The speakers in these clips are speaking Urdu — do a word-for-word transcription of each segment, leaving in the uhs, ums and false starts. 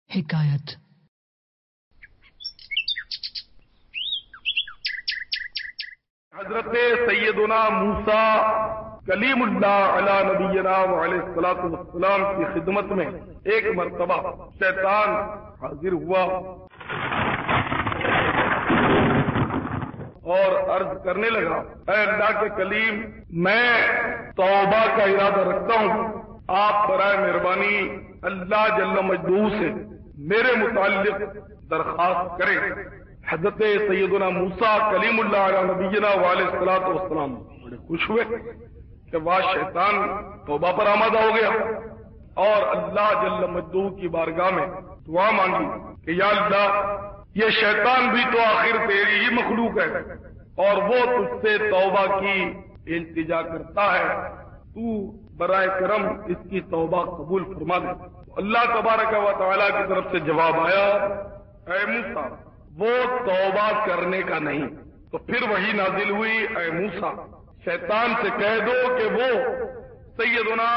حکایت حضرت سیدنا موسیٰ کلیم اللہ علی نبینا علیہ الصلوۃ والسلام کی خدمت میں ایک مرتبہ شیطان حاضر ہوا اور عرض کرنے لگا، اے اللہ کے کلیم، میں توبہ کا ارادہ رکھتا ہوں، آپ برائے مہربانی اللہ جل مجدہ سے میرے متعلق درخواست کریں۔ حضرت سیدنا موسیٰ کلیم اللہ علیہ نبینا علیہ الصلوۃ والسلام بڑے خوش ہوئے کہ واہ، شیطان توبہ پر آمادہ ہو گیا، اور اللہ جل مجدہ کی بارگاہ میں دعا مانگی کہ یا اللہ، یہ شیطان بھی تو آخر تیری ہی مخلوق ہے اور وہ تجھ سے توبہ کی التجا کرتا ہے، تو برائے کرم اس کی توبہ قبول فرما دے۔ اللہ تبارک و تعالیٰ کی طرف سے جواب آیا، اے موسیٰ، وہ توبہ کرنے کا نہیں۔ تو پھر وہی نازل ہوئی، اے موسیٰ، شیطان سے کہہ دو کہ وہ سیدنا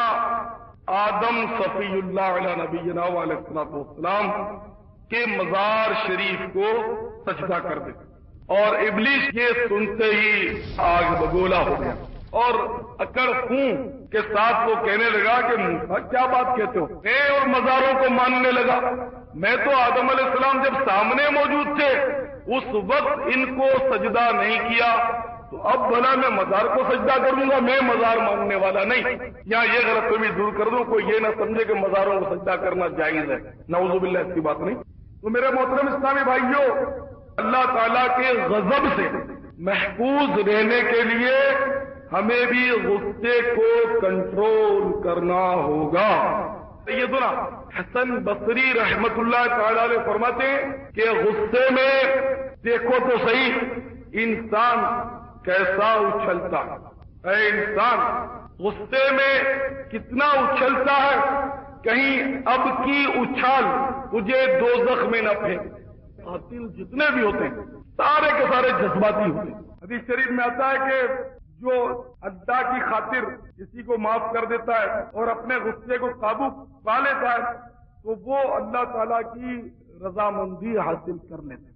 آدم صفی اللہ علیہ نبینا علیہ السلام کے مزار شریف کو سجدہ کر دے۔ اور ابلیس یہ سنتے ہی آگ بگولا ہو گیا اور اکڑ خون کے ساتھ وہ کہنے لگا کہ موسیٰ، کیا بات کہتے ہو؟ میں اور مزاروں کو ماننے لگا، میں تو آدم علیہ السلام جب سامنے موجود تھے اس وقت ان کو سجدہ نہیں کیا، تو اب بھلا میں مزار کو سجدہ کروں گا؟ میں مزار ماننے والا نہیں۔ یہاں یہ غلط فہمی دور کر دوں، کوئی یہ نہ سمجھے کہ مزاروں کو سجدہ کرنا جائز ہے، نعوذ باللہ، اس کی بات نہیں۔ تو میرے محترم اسلامی بھائیوں، اللہ تعالیٰ کے غضب سے محفوظ رہنے کے لیے ہمیں بھی غصے کو کنٹرول کرنا ہوگا۔ سیدنا حسن بصری رحمت اللہ تعالی علیہ فرماتے ہیں کہ غصے میں دیکھو تو صحیح انسان کیسا اچھلتا ہے۔ اے انسان، غصے میں کتنا اچھلتا ہے، کہیں اب کی اچھال تجھے دوزخ میں نہ پھینک۔ قاتل جتنے بھی ہوتے ہیں سارے کے سارے جذباتی ہوتے ہیں۔ حدیث شریف میں آتا ہے کہ جو اللہ کی خاطر کسی کو معاف کر دیتا ہے اور اپنے غصے کو قابو پا لیتا ہے تو وہ اللہ تعالیٰ کی رضامندی حاصل کر لیتا ہے۔